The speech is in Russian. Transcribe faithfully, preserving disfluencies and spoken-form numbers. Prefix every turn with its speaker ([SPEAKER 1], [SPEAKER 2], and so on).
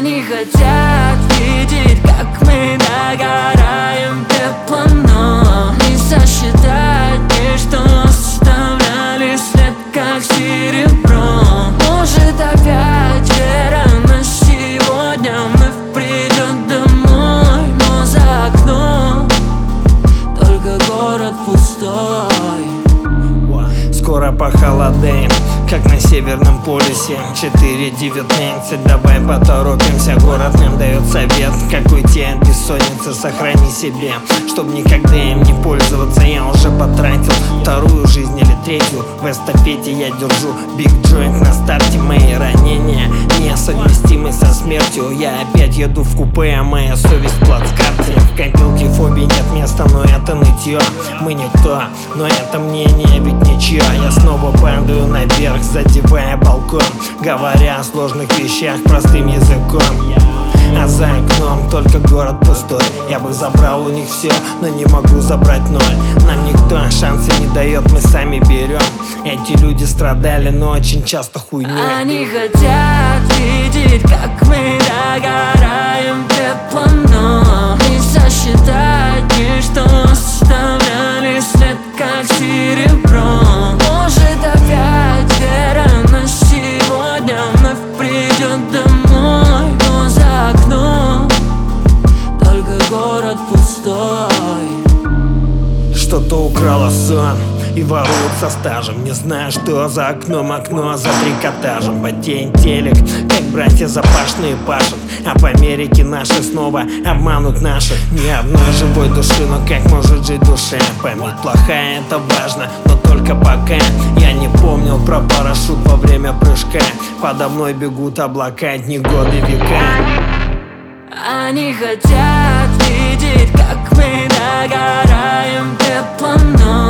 [SPEAKER 1] Они хотят видеть, как мы догораем пеплом, но не сосчитать ни, что оставляли след, как серебро. Может опять вера, но сегодня мы придем домой, но за окном только город пустой.
[SPEAKER 2] Скоро похолодаем, как на Северном полюсе. Четыре девятнадцать, давай поторопимся. Город нам дает совет, как уйти от бессонницы. Сохрани себе, чтоб никогда им не пользоваться. Я уже потратил вторую жизнь или третью. В эстафете я держу биг джойнт на старте. Мои ранения несовместимы со смертью. Я опять еду в купе, а моя совесть в плацкарте. В копилке фобии нет места, но это нытье. Мы никто, но это мнение ведь ничье. Я снова падаю наверх, задевая балкон, говоря о сложных вещах простым языком. А за окном только город пустой. Я бы забрал у них все, но не могу забрать ноль. Нам никто шансы не дает, мы сами берем. Эти люди страдали, но очень часто хуйней.
[SPEAKER 1] Они хотят видеть, как мы догораем пеплом, но не сосчитать ни, что оставляли след, как серебро. Может опять вера, но сегодня вновь придет домой, но за окном только город пустой.
[SPEAKER 2] Что-то украло сон и воруют со стажем. Не знаю, что за окном, окно за трикотажем. Потеет телек, как братья запашные пашут. А в Америке наши снова обманут наших. Ни одной живой души, но как может жить душа? Память плохая, это важно, но только пока. Я не помнил про парашют во время прыжка. Подо мной бегут облака, дни, годы, века.
[SPEAKER 1] Они хотят видеть, как мы догораем пеплом, но